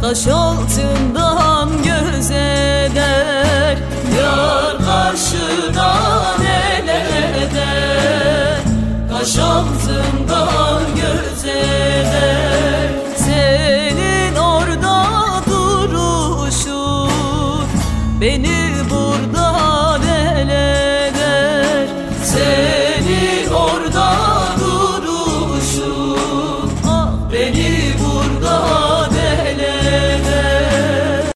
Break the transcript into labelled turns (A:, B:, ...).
A: taş altından göz eder. Yar karşıdan el eder, taş altından göz eder. Senin orada duruşun beni